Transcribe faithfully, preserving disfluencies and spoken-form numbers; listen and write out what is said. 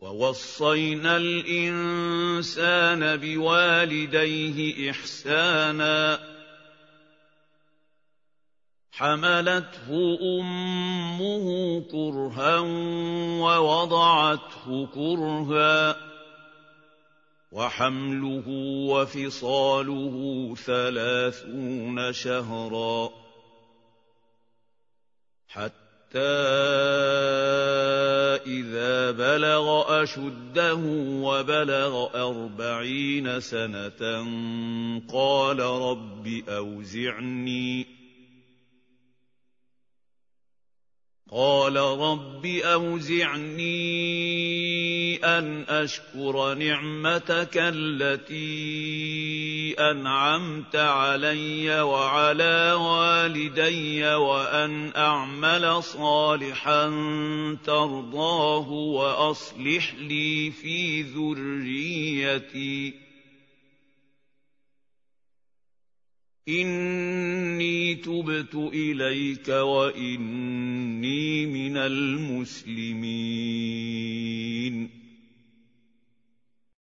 وَوَصَّيْنَا الْإِنسَانَ بِوَالِدَيْهِ إِحْسَانًا ۖ حَمَلَتْهُ أُمُّهُ كُرْهًا وَوَضَعَتْهُ كُرْهًا، وَحَمْلُهُ وَفِصَالُهُ ثَلَاثُونَ شَهْرًا، حَتَّىٰ إِذَا بَلَغَ أَشُدَّهُ وَبَلَغَ أَرْبَعِينَ سَنَةً قَالَ رَبِّ أَوْزِعْنِي قال رب أوزعني أن أشكر نعمتك التي أنعمت علي وعلى والدي وأن أعمل صالحا ترضاه وأصلح لي في ذريتي إني تبت إليك وإني من المسلمين.